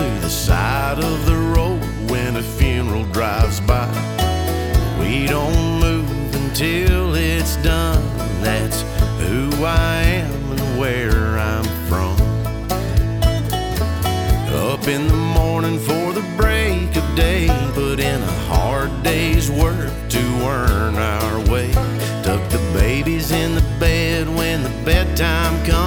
to the side of the road when a funeral drives by. We don't move until it's done. That's who I am and where I'm from. Up in the morning for the break of day, put in a hard day's work to earn our way. Tuck the babies in the bed when the bedtime comes.